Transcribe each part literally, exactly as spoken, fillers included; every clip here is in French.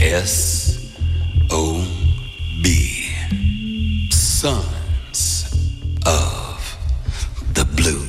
S O B. Sons of the Blues.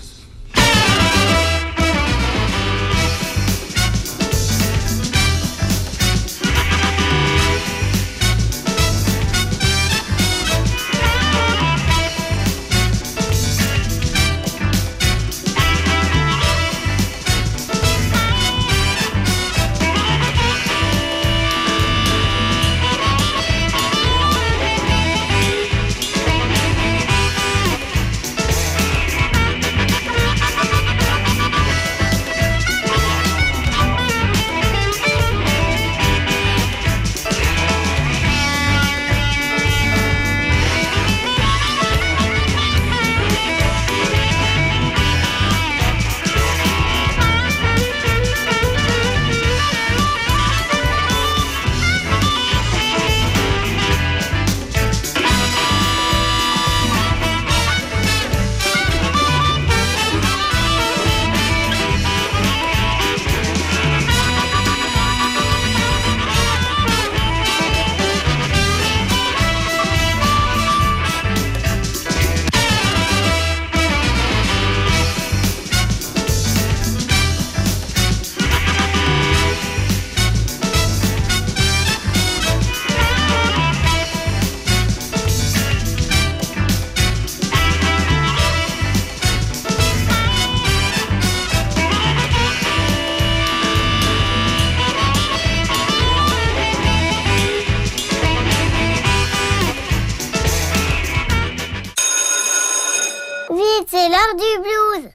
C'est l'heure du blues.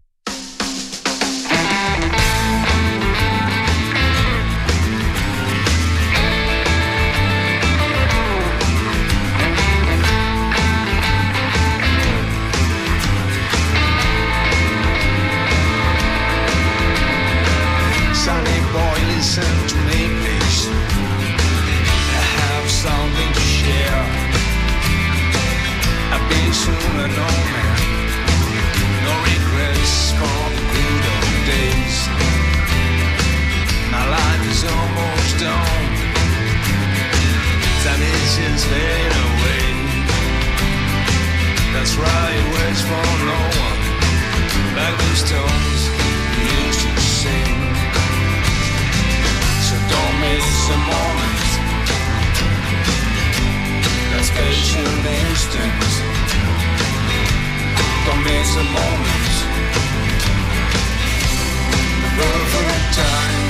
Sonny boy, listen to me, please. I have something to share. I've been soon an old man. No regrets from the good old days. My life is almost done. Time is just fade away. That's right, it waits for no one. Like the stones we used to sing. So don't miss a moment. That special instant. Don't miss a moment. The perfect time.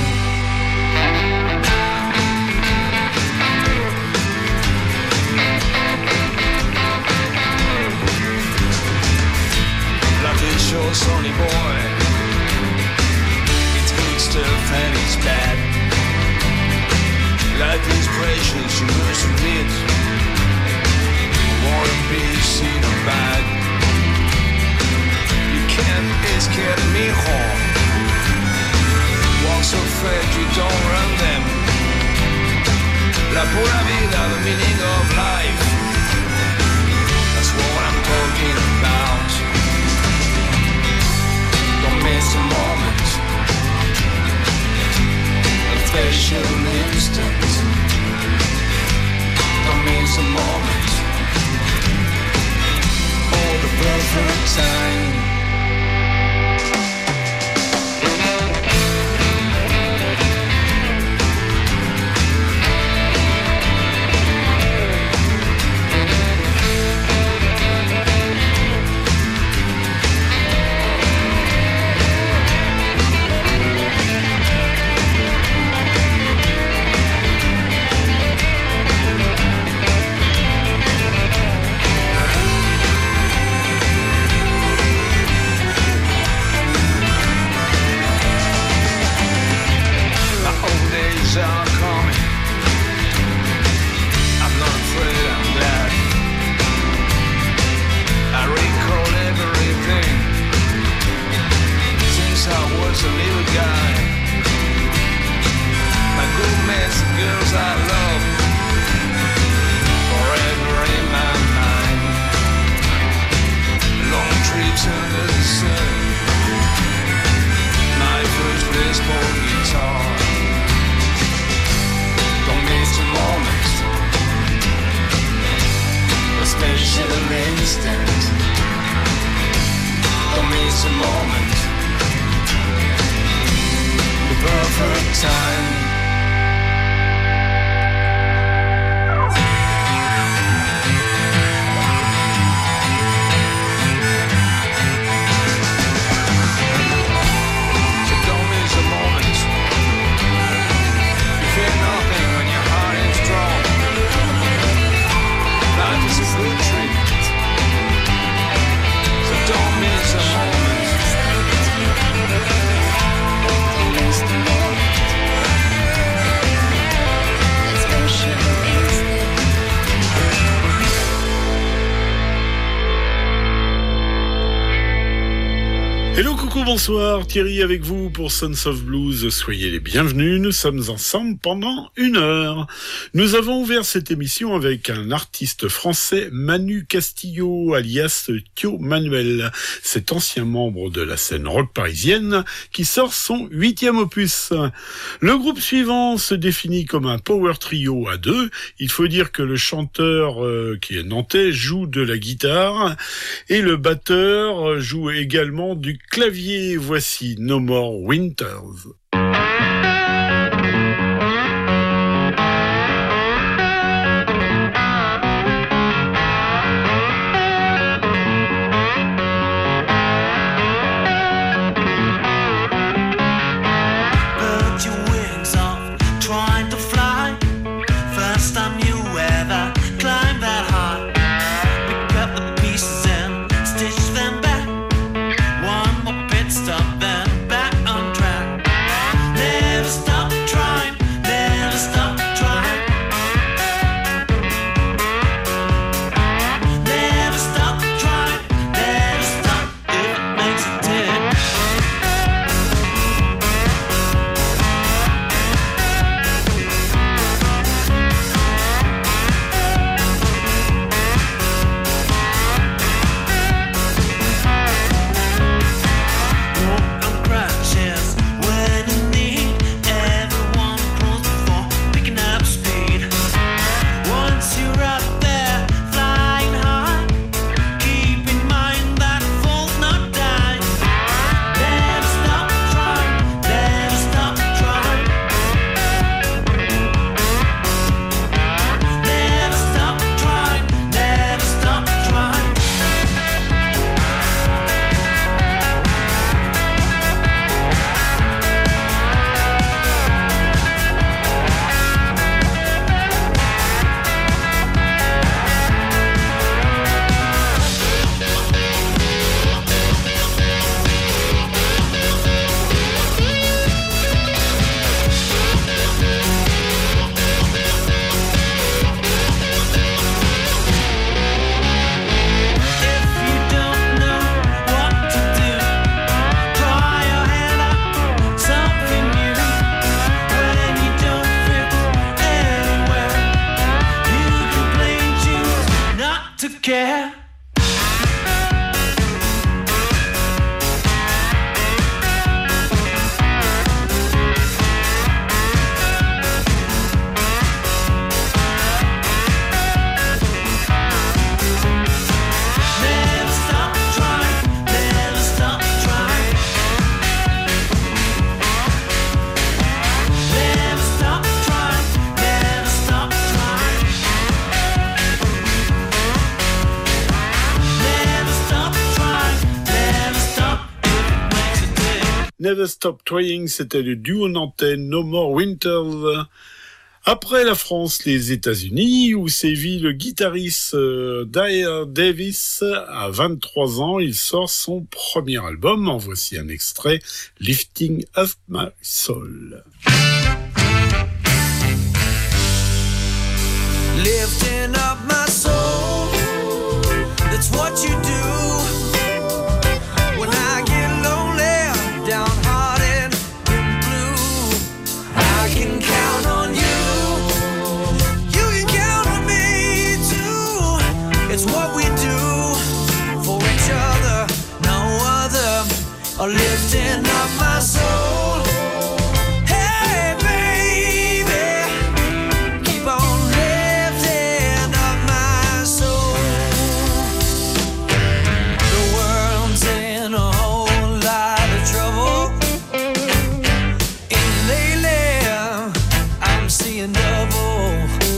Life is short, sonny boy. It's good stuff and it's bad. Life is precious, you must admit. War and peace, in or bad. Can't escape me home. Walk so fast you don't run them. La pura vida, the meaning of life. That's what I'm talking about. Don't miss a moment. A special instant. Don't miss a moment. Oh, the perfect time. instant. Don't miss a moment. The perfect time. Hello, coucou, bonsoir, Thierry avec vous pour Sons of Blues. Soyez les bienvenus, nous sommes ensemble pendant une heure. Nous avons ouvert cette émission avec un artiste français, Manu Castillo, alias Thio Manuel. Cet ancien membre de la scène rock parisienne qui sort son huitième opus. Le groupe suivant se définit comme un power trio à deux. Il faut dire que le chanteur, euh, qui est nantais, joue de la guitare et le batteur joue également du clavier. Voici No More Winters. Stop then back on track. Never Stop Trying, c'était le duo nantais No More Winters. Après la France, les États-Unis, où sévit le guitariste euh, Dyer Davis. À vingt-trois ans, il sort son premier album. En voici un extrait, Lifting Up My Soul. Lifting up my soul, that's what you do. When I get lonely, downhearted and blue, I can count on you. You can count on me too. It's what we do for each other, no other. Lifting up my soul. Hey, I'm seeing double.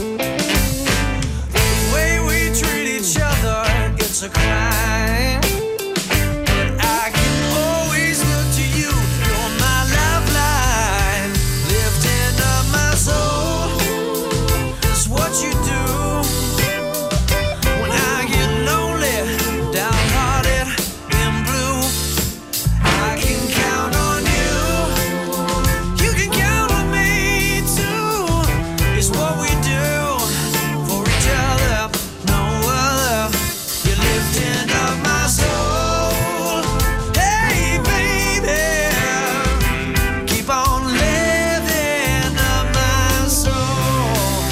The way we treat each other, it's a crime. But I can always look to you, you're my lifeline. Lifting up my soul, it's what you do. When I get lonely, downhearted, and blue, I can count on you. You can count on me too. It's what we do for each other, no other. You're lifting up my soul. Hey baby, keep on lifting up my soul.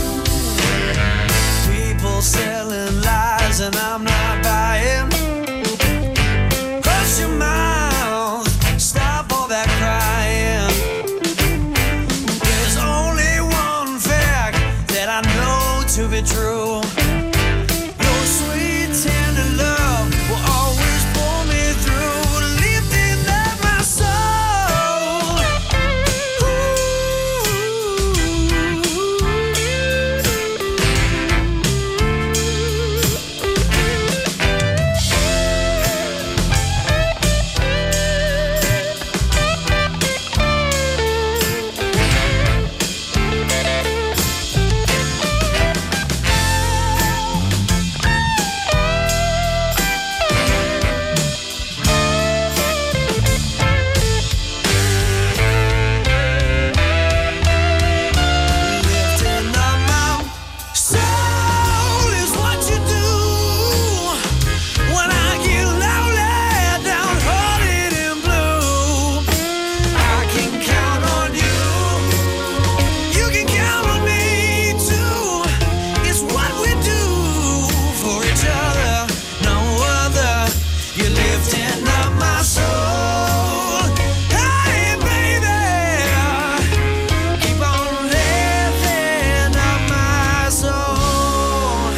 People selling lies and I'm not buying. Crush your mouth, stop all that crying. There's only one fact that I know to be true. Your sweet tender love will always pull me through, lifting up my soul. Lifting up my soul is what you do. When I get lonely, downhearted and blue, I can count on you. You can count on me too. It's what we do for each other, no other. You're lifting up my soul. Hey baby, keep on lifting up my soul.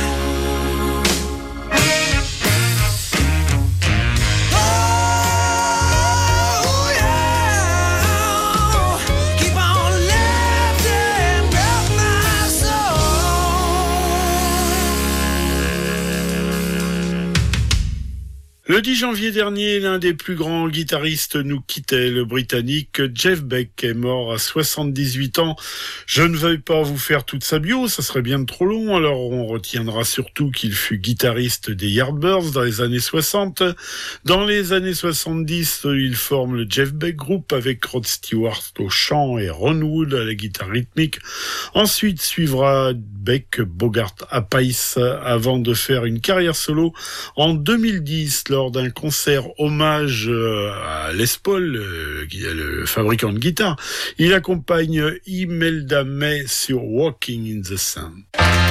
Oh yeah, keep on lifting up my soul. Le dix janvier dernier, l'un des plus grands guitaristes nous quittait. Le Britannique Jeff Beck est mort à soixante-dix-huit ans. Je ne vais pas vous faire toute sa bio, ça serait bien trop long, alors on retiendra surtout qu'il fut guitariste des Yardbirds dans les années soixante. Dans les années soixante-dix, il forme le Jeff Beck Group avec Rod Stewart au chant et Ron Wood à la guitare rythmique. Ensuite suivra Beck Bogart à Pace avant de faire une carrière solo en deux mille dix lors d'un concert hommage euh, à Les Paul, euh, qui est le fabricant de guitare. Il accompagne Imelda May sur Walking in the Sun.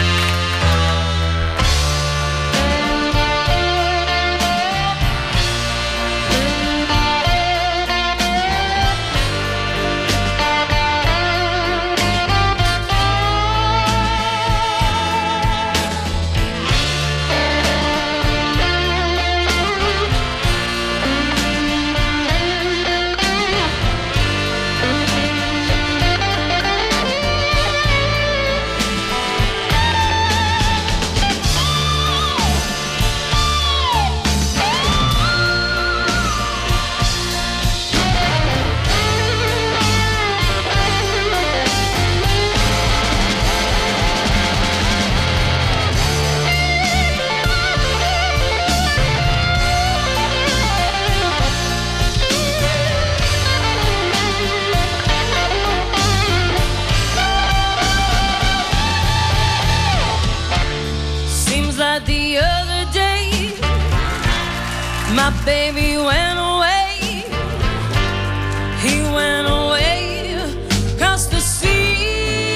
My baby went away. He went away across the sea.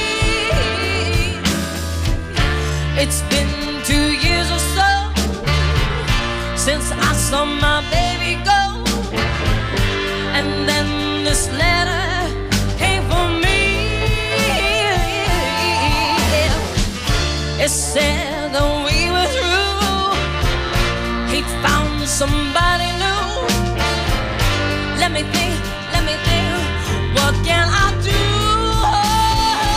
It's been two years or so since I saw my baby go. And then this letter came for me. It said that we were through. He found somebody new. Let me think, let me think, what can I do?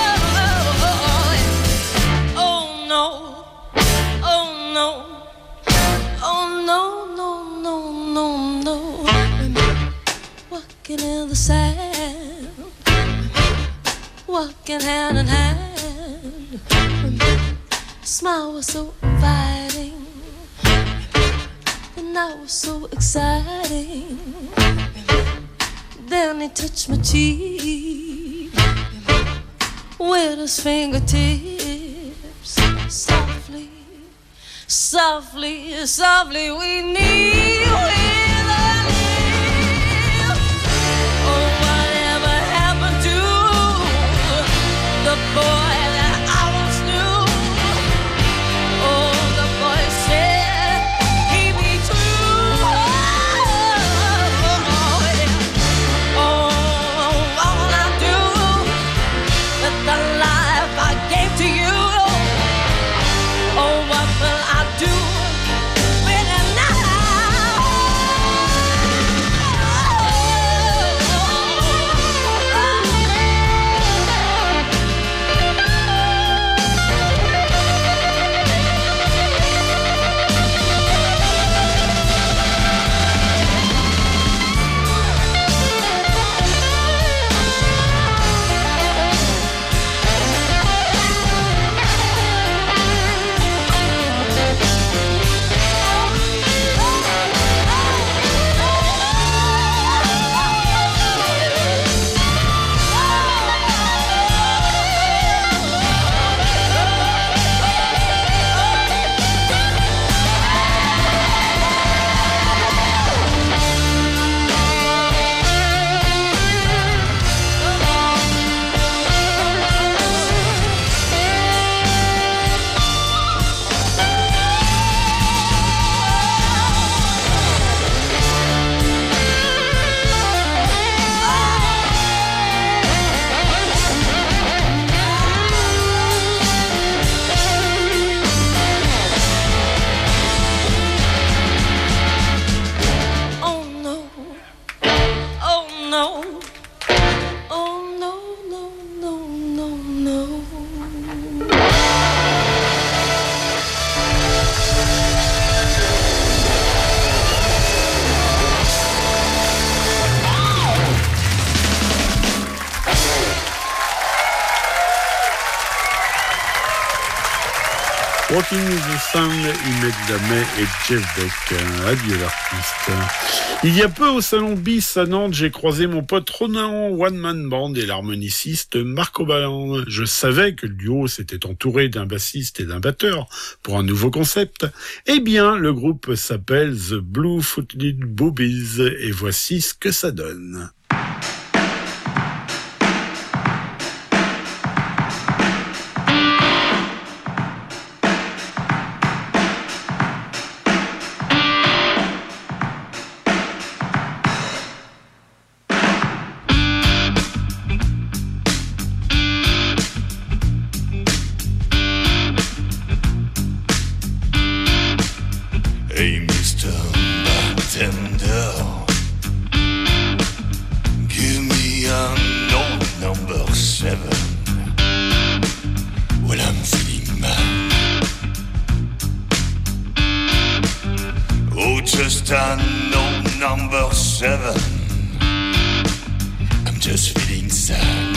in hand. Smile was so inviting, and I was so exciting. Then he touched my cheek with his fingertips. Softly, softly, softly we need with a live. Oh, whatever happened to the boy that I once knew? Oh, the boy said he'd be true. Oh, oh, yeah. Oh, what will I do with the life I gave to you? Oh, what will I do with it now? Oh no, oh no, oh no, no, no, no, no. Walking in the Sun, Imed Damé et Jeff Beck. Adieu l'artiste. Il y a peu au salon Bis à Nantes, j'ai croisé mon pote Ronan One Man Band et l'harmoniciste Marco Balland. Je savais que le duo s'était entouré d'un bassiste et d'un batteur pour un nouveau concept. Eh bien, le groupe s'appelle The Blue Footed Boobies et voici ce que ça donne. Hey, Mister Bartender, give me a no number seven. Well, I'm feeling mad. Oh, just a no number seven. I'm just feeling sad.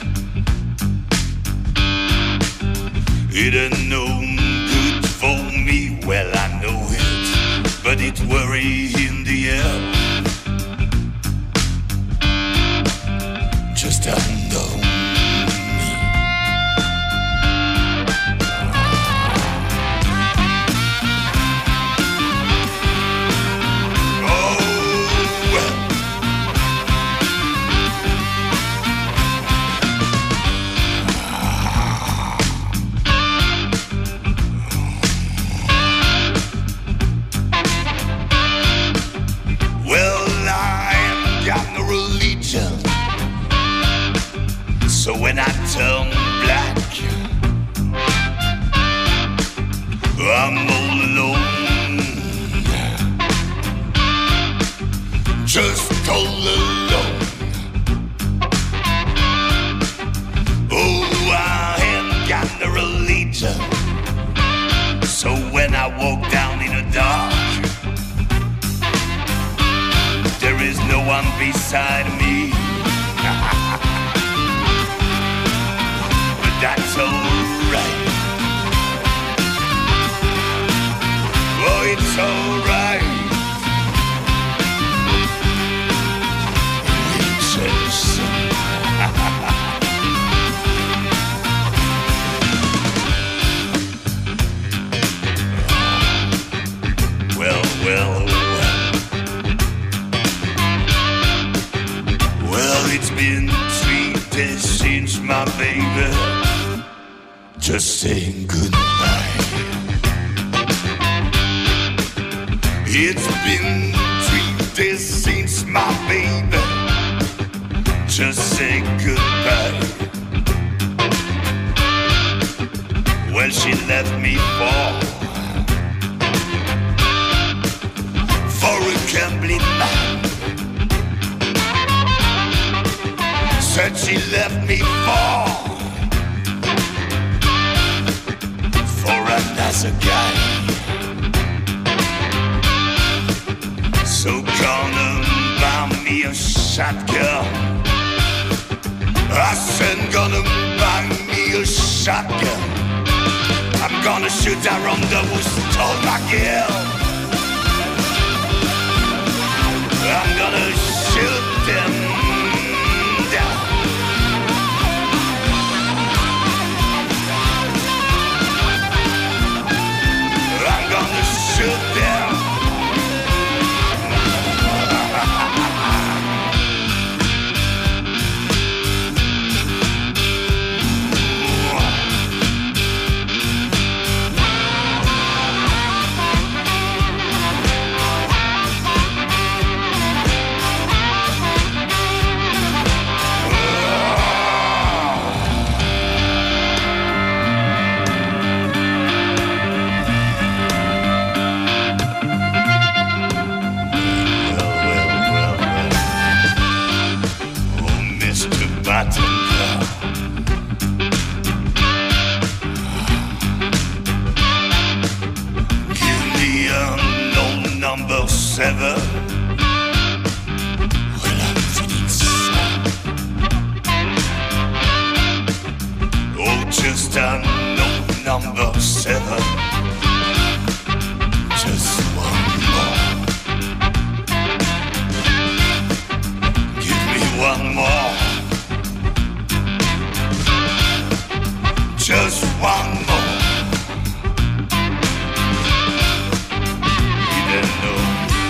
It ain't no good for me, well, I know it. But it worry in the air. Just unknown me. Oh well. Well, I ain't got no religion, so when I turn black, I'm all alone, just all alone. Oh, I ain't got no religion, so when I walk down in the dark, there is no one beside me. But just saying goodbye. It's been three days since my baby just said goodbye. Well, she left me for for a gambling man. Said she left me for for another guy. So gonna buy me a shotgun. I said gonna buy me a shotgun. I'm gonna shoot her on the who stole my girl. I'm gonna shoot them down. I'm gonna shoot them. Seven. Well, I'm feeling sad. Oh, just a note number seven. Just one more. Give me one more. Just one more. You didn't know.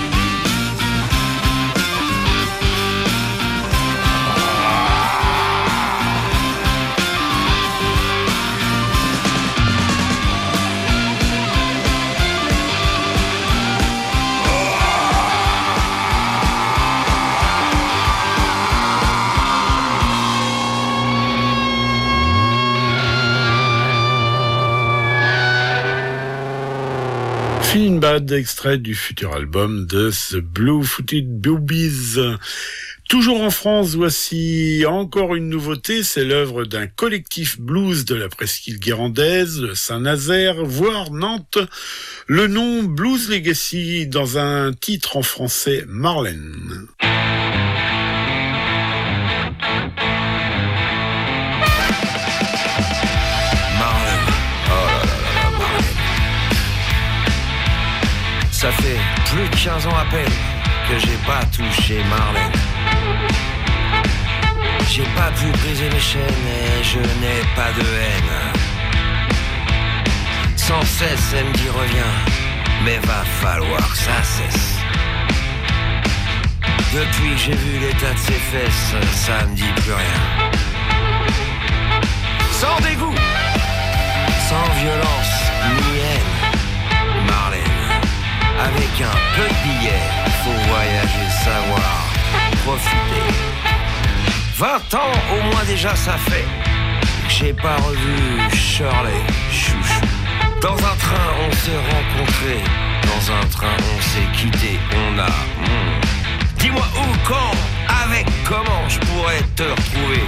Feeling Bad, extrait du futur album de The Blue Footed Boobies. Toujours en France, voici encore une nouveauté, c'est l'œuvre d'un collectif blues de la presqu'île guérandaise, le Saint-Nazaire, voire Nantes. Le nom Blues Legacy dans un titre en français, Marlène. Ça fait plus de quinze ans à peine que j'ai pas touché Marlène. J'ai pas pu briser mes chaînes et je n'ai pas de haine. Sans cesse elle me dit reviens, mais va falloir que ça cesse. Depuis que j'ai vu l'état de ses fesses, ça me dit plus rien. Sans dégoût, sans violence ni haine, Marlène. Avec un peu de billets, faut voyager, savoir profiter. Vingt ans au moins déjà ça fait que j'ai pas revu Shirley, chouchou. Dans un train on s'est rencontrés, dans un train on s'est quittés, on a... Hmm. Dis-moi où, quand, avec, comment je pourrais te retrouver.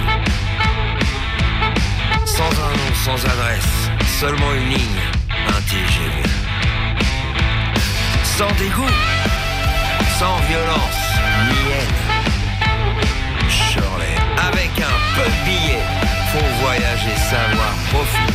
Sans un nom, sans adresse, seulement une ligne, un T G V. Sans dégoût, sans violence, ni haine. Shirley, avec un peu de billets, faut voyager, savoir profiter.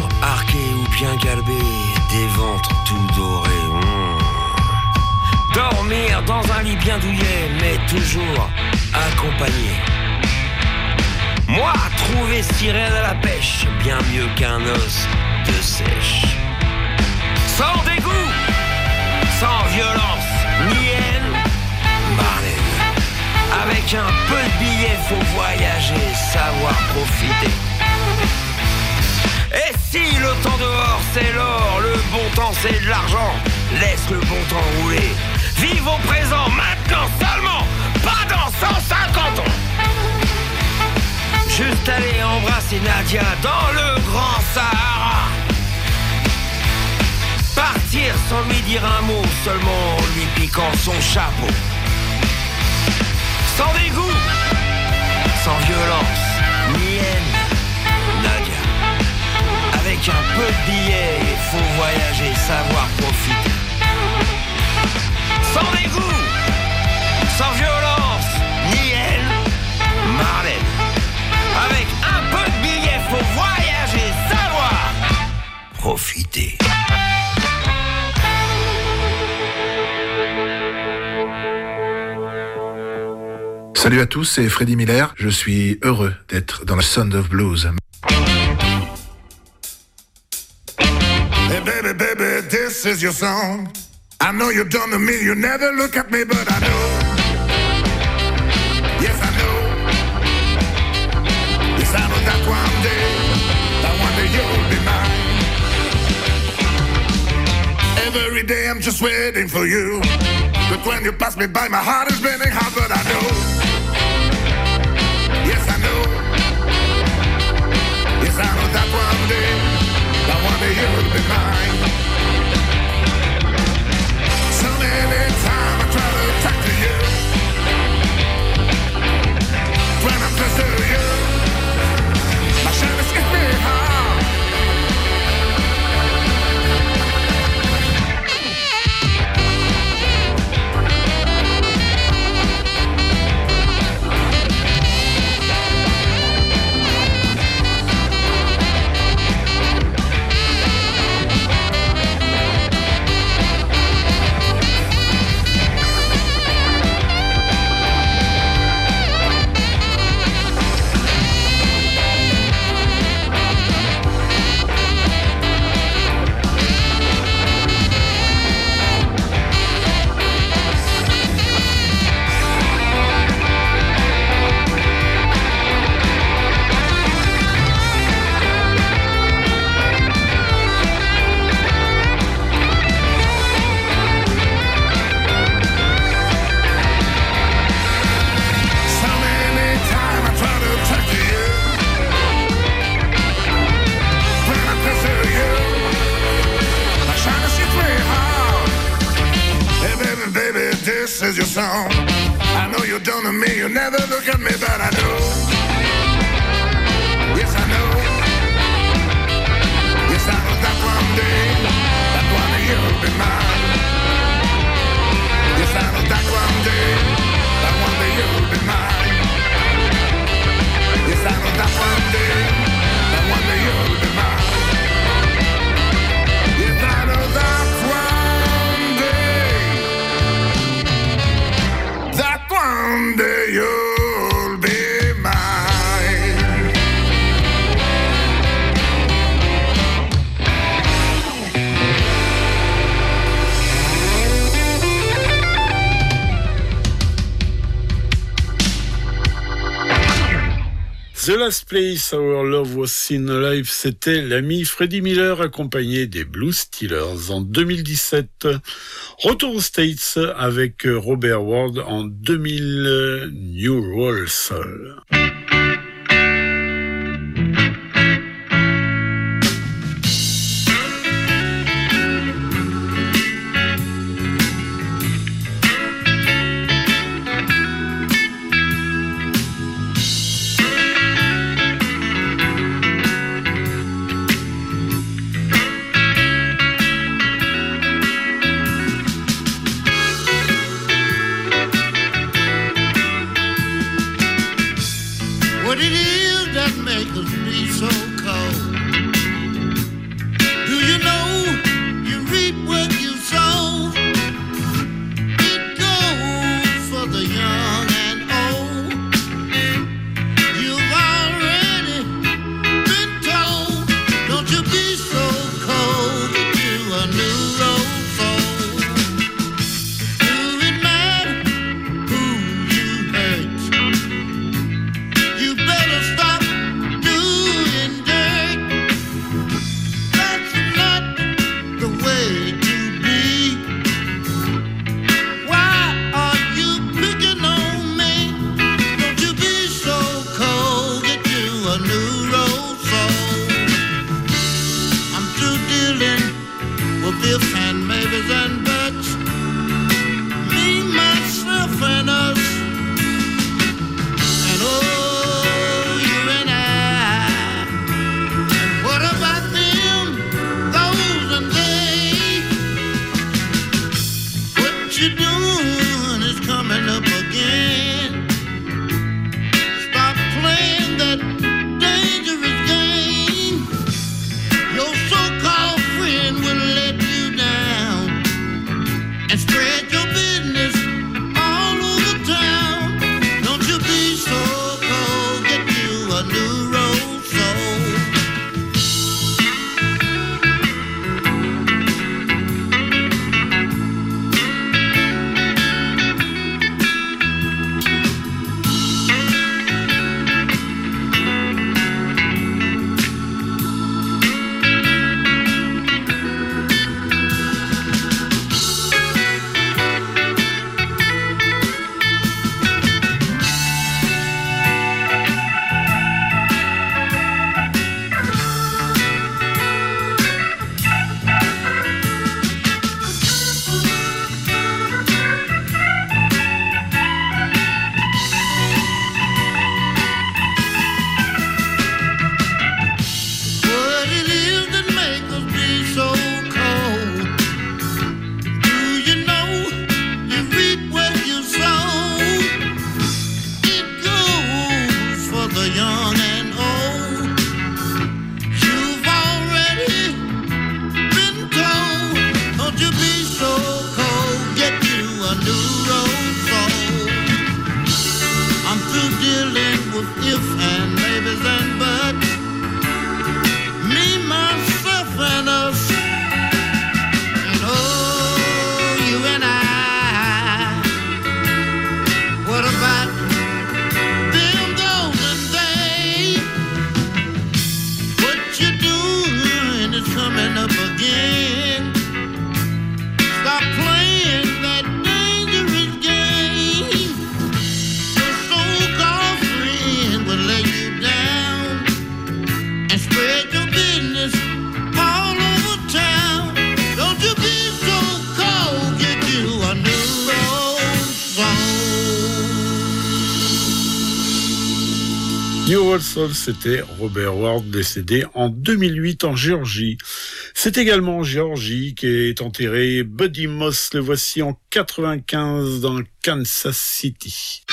membres arqués ou bien galbés, des ventres tout dorés. Mmh. Dormir dans un lit bien douillet, mais toujours accompagné. Moi, trouver sirène à la pêche, bien mieux qu'un os de sèche. Sans dégoût, sans violence, ni haine, Marlène. Avec un peu de billets, faut voyager, savoir profiter. Et si le temps dehors c'est l'or, le bon temps c'est de l'argent, laisse le bon temps rouler. Vive au présent, maintenant seulement, pas dans cent cinquante ans. Juste aller embrasser Nadia dans le grand Sahara. Partir sans lui dire un mot, seulement en lui piquant son chapeau. Sans dégoût, sans violence, ni haine, Nadia. Avec un peu de billets, il faut voyager, savoir profiter. Sans dégoût, sans violence, ni haine, Marlène. Avec un peu de billets, faut voyager, savoir profiter. Salut à tous, c'est Freddie Miller. Je suis heureux d'être dans la Sound of Blues. Hey baby, baby, this is your song. I know you've done to me, you never look at me, but I know. Yes, I know. Yes, I know that one day, that one day you'll be mine. Every day I'm just waiting for you. But when you pass me by, my heart is beating hard, but I know. Yes, I know. Yes, I know that one day, that one day you'll be mine. So many times I try to talk to you. When I'm close to you, my shadows hit me hard. This is your song. I know you done to me, you never look at me, but I know. Yes, I know. Yes, I know that one day, that one day you'll be mine. Yes, I know that one day, that one day you'll be mine. Yes, I know that one day, that one day you'll be mine. Yes, I know that one day, that one day you'll be mine. The Last Place Our Love Was Seen Alive, c'était l'ami Freddie Miller accompagné des Blues Steelers en deux mille dix-sept. Retour aux States avec Robert Ward en deux mille, New World Soul. with ifs and maybes and buts. Me, myself, and us. And oh, you and I. And what about them, those and they? What you doing is coming up again. Stop playing that dangerous game. Your so-called friend will let you down and spread your business all over town. Don't you be so cold, get you a new road soul. What it is that make us be so cold? Do you know you reap what you sow? It goes for the young and old. You've already been told. Don't you be so cold, get you a new road soul. I'm through dealing with ifs and maybes and buts. Me, myself, and us. And oh, you and I. What about them, those, and they? What you doing is coming up again. Stop playing that dangerous game. Your so-called friend will let you down and spread your business all over town. Don't you be so cold, get you a new road song. New Old Soul, c'était Robert Ward, décédé en deux mille huit en Géorgie. C'est également en Géorgie qu'est enterré Buddy Moss. Le voici en quatre-vingt-quinze dans Kansas City.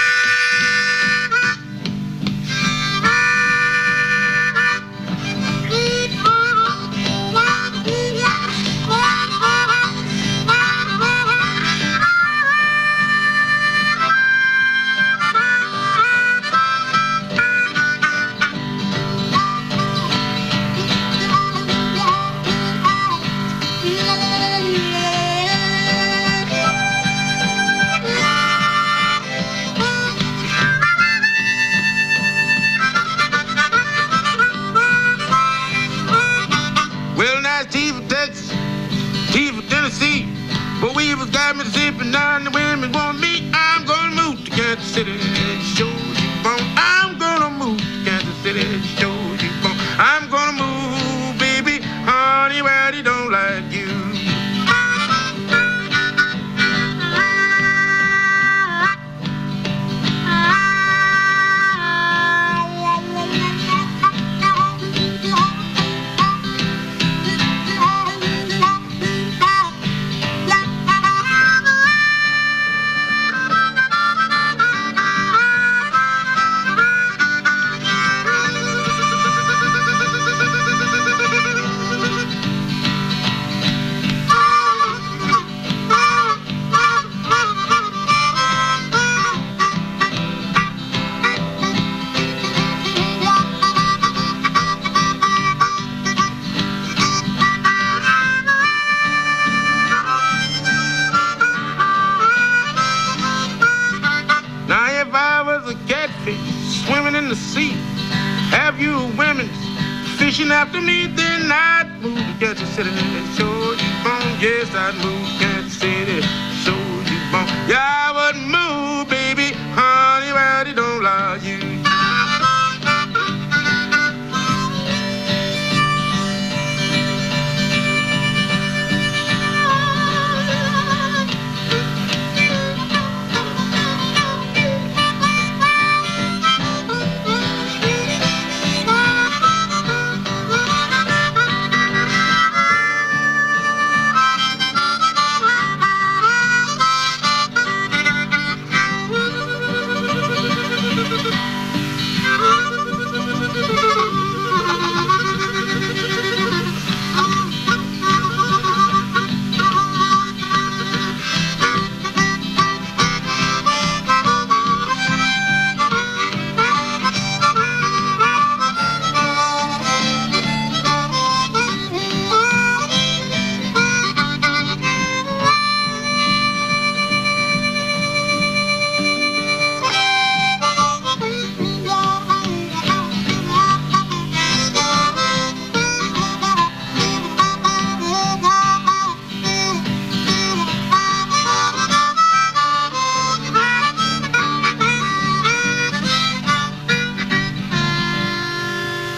Well, now it's T for Texas, T for Tennessee. But we've got Mississippi now, and the women want me. I'm gonna move to Kansas City, show you won't. I'm gonna move to Kansas City, show you won't. I'm gonna move, baby, honey, where they don't like you. Swimming in the sea, have you women fishing after me? Then I'd move to Kansas City, show you bone. Yes, I'd move to Kansas City, show you bone. Yeah, I would move, baby, honey, where they don't like you.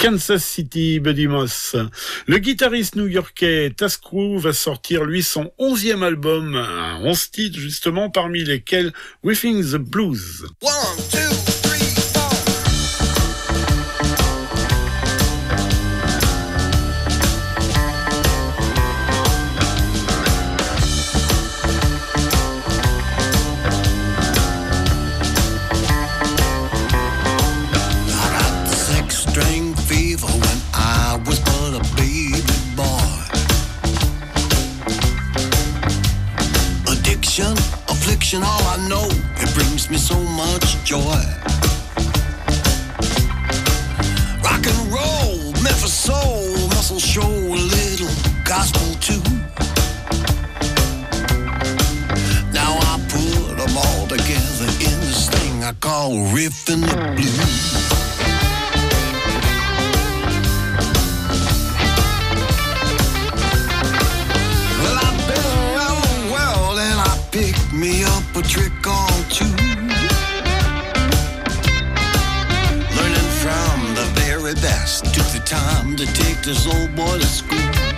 Kansas City, Buddy Moss. Le guitariste new-yorkais Taz Crew va sortir, lui, son onzième album, un onze titres, justement, parmi lesquels Riffing the Blues. One, two. Affliction, all I know, it brings me so much joy. Rock and roll, Memphis soul, muscle show, a little gospel too. Now I put them all together in this thing I call riffing the blues. Me up a trick or two, learning from the very best. Took the time to take this old boy to school.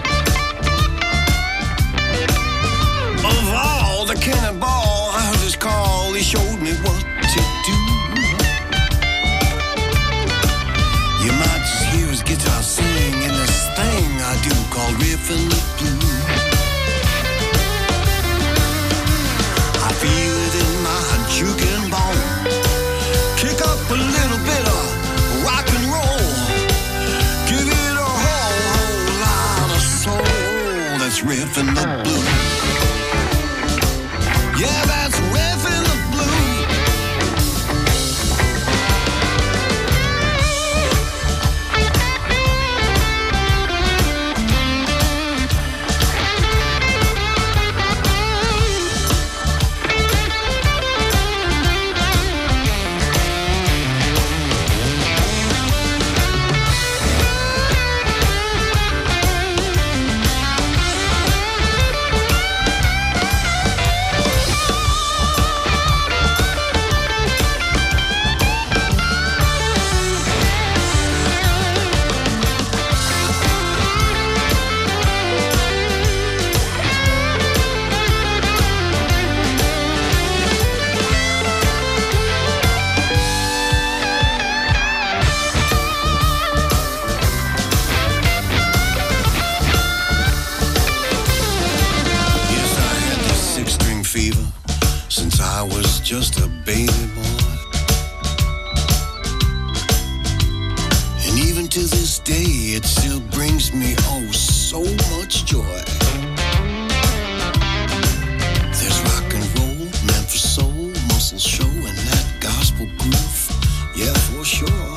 Of all the cannonball, I heard his call. He showed me what to do. You might just hear his guitar sing in this thing I do called riffing the blues. Feel it in my juking bone. Kick up a little bit of rock and roll. Give it a whole, whole lot of soul. That's riffing the blues. Yeah, that's riffing the just a baby boy. And even to this day, it still brings me, oh, so much joy. There's rock and roll, Memphis soul, muscle show, and that gospel groove, yeah, for sure.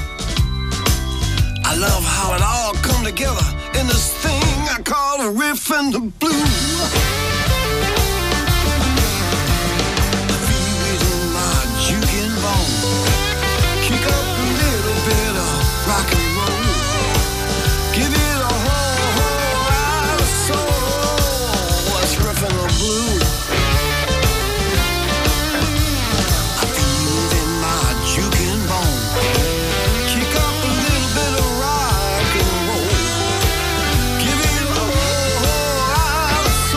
I love how it all come together in this thing I call a riff and the blues. Kick up a little bit of rock and roll. Give it a whole, whole lot of soul. That's riffing the blues. I feel it in my juking bone. Kick up a little bit of rock and roll. Give it a whole, whole lot of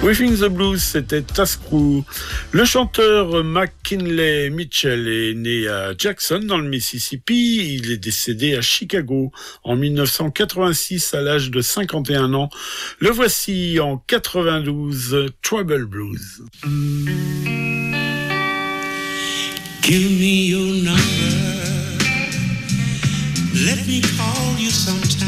Whiffing the Blues, c'était Tascrew. Le chanteur McKinley Mitchell est né à Jackson, dans le Mississippi. Il est décédé à Chicago en dix-neuf cent quatre-vingt-six à l'âge de cinquante et un ans. Le voici en quatre-vingt-douze, Trouble Blues. Give me your number. Let me call you sometime.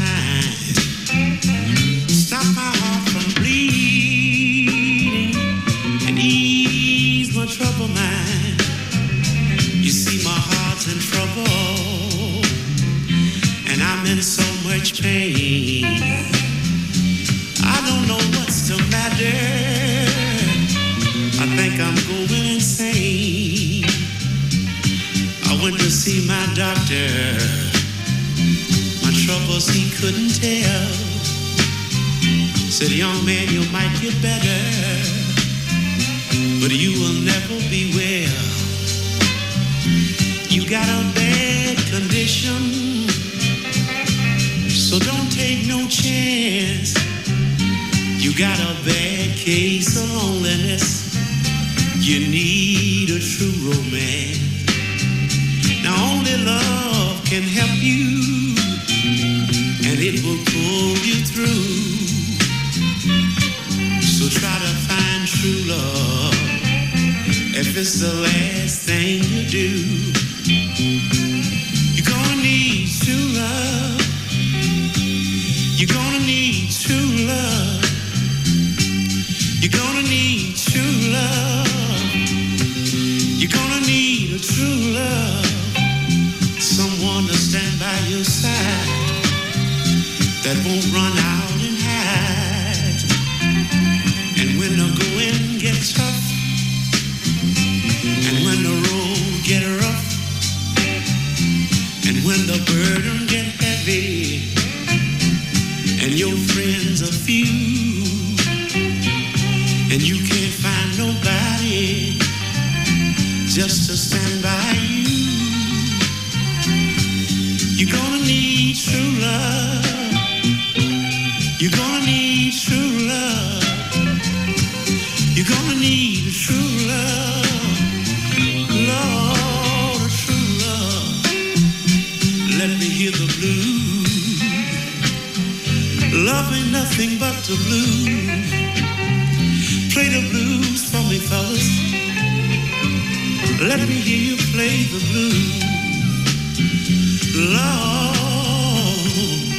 Stop my heart from bleeding and ease my trouble mind. You see my heart's in trouble and I'm in so much pain. I don't know what's the matter. I think I'm going insane. I went to see my doctor. My troubles he couldn't tell. Said, young man, you might get better, but you will never be well. You got a bad condition, so don't take no chance. You got a bad case of loneliness. You need a true romance. Now only love can help you, and it will pull you through. So try to find true love if it's the last thing you do. You're gonna need true love. You're gonna need true love. You're gonna need true love. You're gonna need a true love. Someone to stand by your side that won't run out and hide. And when the going gets tough, and when the road get rough, and when the burden get heavy, and your friends are few, and you can't find nobody just to stand by you. You're gonna need true love. You're gonna need true love. You're gonna need a true love. Lord, a true love. Let me hear the blues. Love ain't nothing but the blues. Play the blues for me, fellas. Let me hear you play the blues. Lord,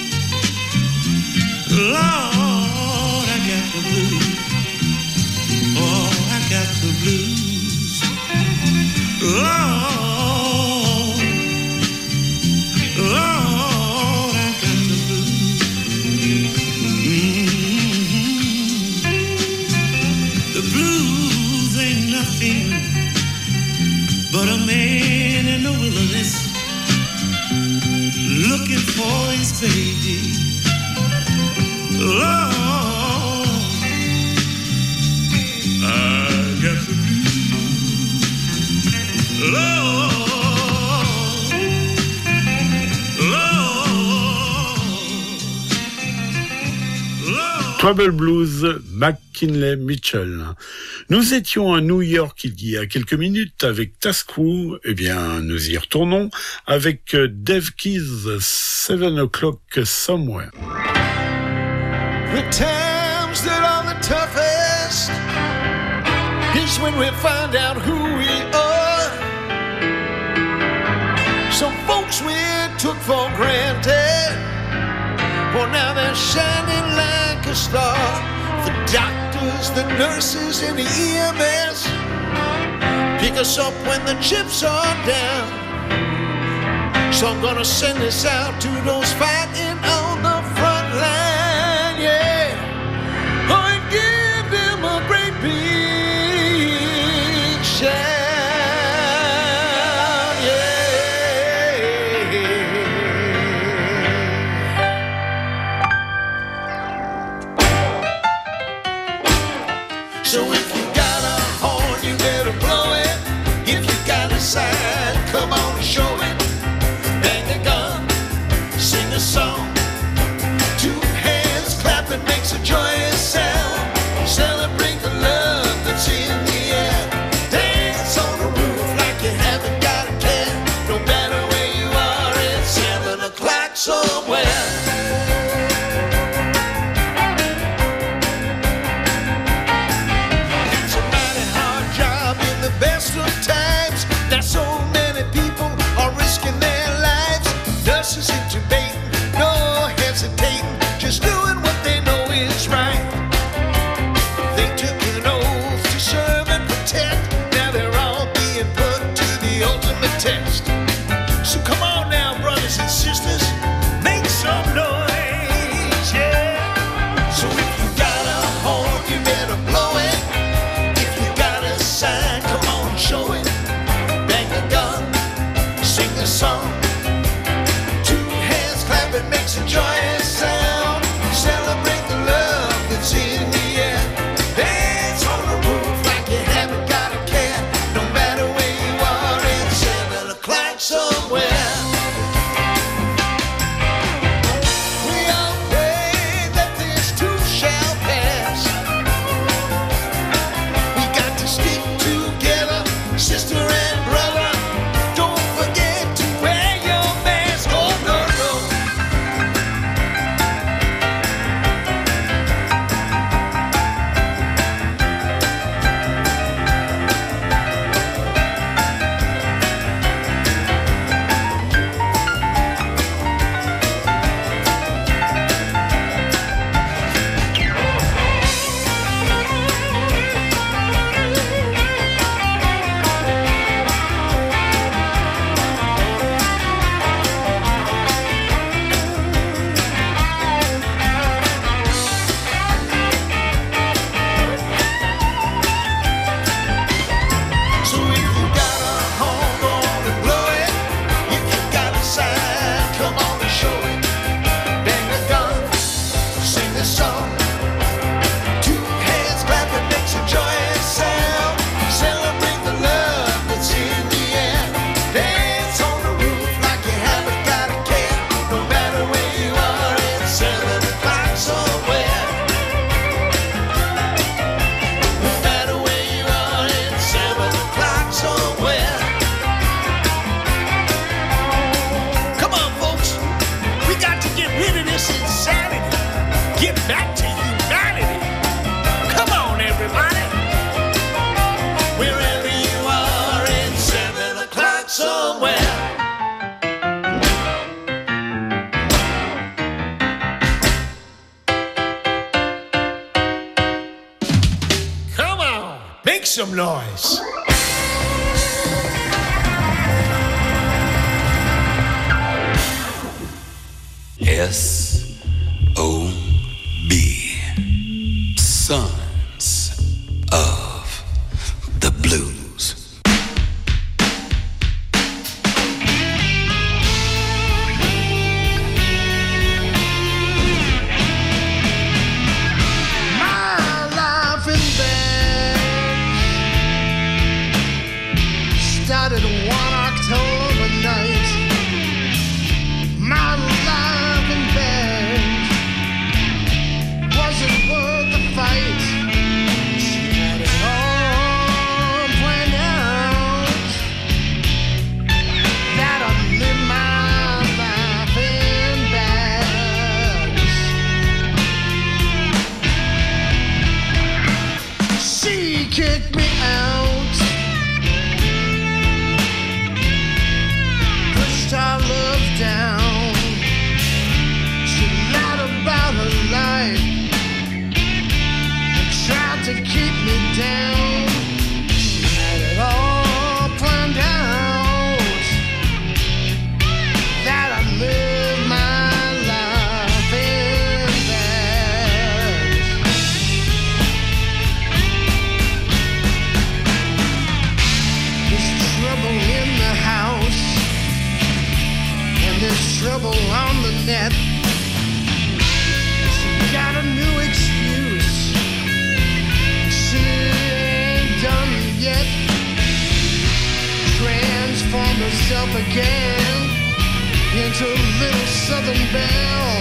Lord, I got the blues. Oh, I got the blues. Lord, Lord, I got the blues. Mm-hmm. The blues ain't nothing but a man in the wilderness looking for his baby. Lord, I got the blues. Lord, Lord, Lord. Trouble Blues, McKinley Mitchell. Nous étions à New York il y a quelques minutes avec Tascrew. Eh bien, nous y retournons avec Dave Keys, Seven O'Clock Somewhere. The times that are the toughest is when we find out who we are. Some folks we took for granted, well now they're shining like a star. The doctors, the nurses, and the E M S pick us up when the chips are down. So I'm gonna send this out to those fighting on the front line, yeah. Oh, and give them a great big shout. So if you got a horn, you better blow it. If you got a sign, come on and show it. Bang a gun, sing a song. Two hands clapping makes a joyous sound. Celebrate the clapping makes a joyous sound. Celebrate the love that's in the air. Dance on the roof like you haven't got a care. No matter where you are in seven o'clock somewhere. We all pray that this too shall pass. We got to stick together, sister and brother. Don't forget to wear your mask. Oh no, no. So if you got a home, go on and blow it. If you got a sign, come on and show it. Bang a gun, sing this song. Two hands clapping makes a joyous sound. Celebrate the love that's in the air. Dance on the roof like you haven't got a care. No matter where you are, it's seven o'clock somewhere. No matter where you are, it's seven o'clock somewhere. Come on, folks. We got to get rid of this insanity. Get back to humanity. Come on, everybody. Wherever you are, it's seven o'clock somewhere. Come on, make some noise. S O B, Sons of the Blues. My life in bed started one October night. My life in bed wasn't worth the fight. She had it all planned out that I'd live my life in bags. She kicked me out, pushed our love down. She lied about her life and tried to keep me down. She had it all planned out that I'd live my life in bags. There's trouble in the house, and there's trouble on the net. She got a new excuse. She ain't done yet. Transformed herself again into a little Southern belle.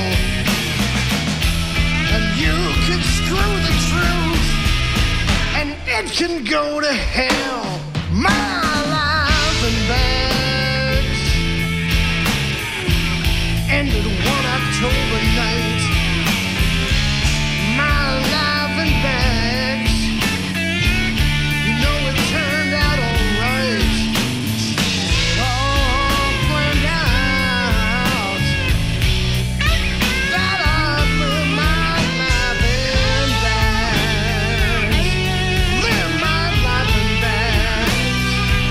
And you can screw the truth, and it can go to hell. My life in bags ended one October night. My life in bags, you know it turned out alright. All planned out that I'd live my life in bags. Live my life in bags.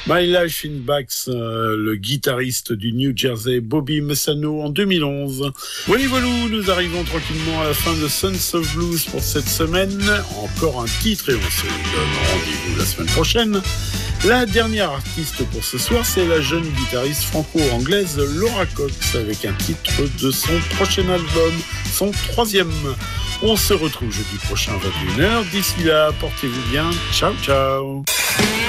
My Life in Bax, euh, le guitariste du New Jersey Bobby Messano en deux mille onze. Voilà, voilà, nous arrivons tranquillement à la fin de Sons of Blues pour cette semaine. Encore un titre et on se donne rendez-vous la semaine prochaine. La dernière artiste pour ce soir, c'est la jeune guitariste franco-anglaise Laura Cox avec un titre de son prochain album, son troisième. On se retrouve jeudi prochain à vingt et une heures. D'ici là, portez-vous bien. Ciao, ciao.